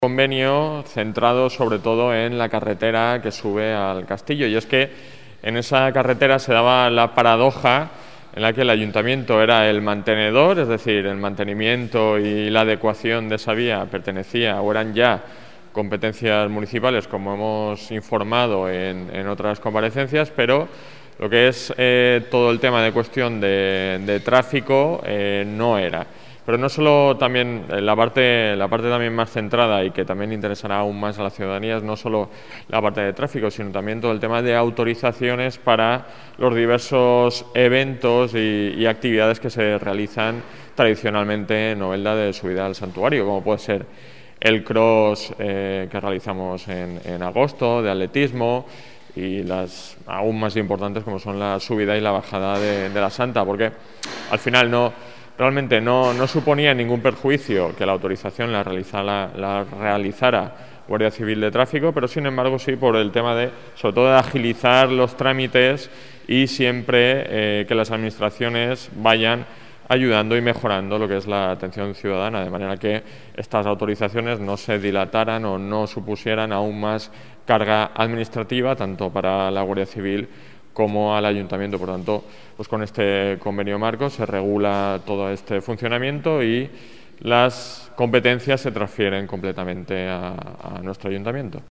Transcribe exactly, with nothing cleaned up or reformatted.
Convenio centrado sobre todo en la carretera que sube al castillo, y es que en esa carretera se daba la paradoja en la que el ayuntamiento era el mantenedor, es decir, el mantenimiento y la adecuación de esa vía pertenecía o eran ya competencias municipales, como hemos informado en, en otras comparecencias, pero lo que es eh, todo el tema de cuestión de, de tráfico eh, no era. Pero no solo también la parte, la parte también más centrada y que también interesará aún más a la ciudadanía es no solo la parte de tráfico, sino también todo el tema de autorizaciones para los diversos eventos y, y actividades que se realizan tradicionalmente en Novelda de subida al santuario, como puede ser el cross eh, que realizamos en, en agosto, de atletismo, y las aún más importantes como son la subida y la bajada de, de la Santa, porque al final no... Realmente no, no suponía ningún perjuicio que la autorización la realizara, la realizara Guardia Civil de Tráfico, pero sin embargo sí por el tema de, sobre todo, de agilizar los trámites y siempre eh, que las administraciones vayan ayudando y mejorando lo que es la atención ciudadana, de manera que estas autorizaciones no se dilataran o no supusieran aún más carga administrativa, tanto para la Guardia Civil como al ayuntamiento. Por tanto, pues con este convenio marco se regula todo este funcionamiento y las competencias se transfieren completamente a, a nuestro ayuntamiento.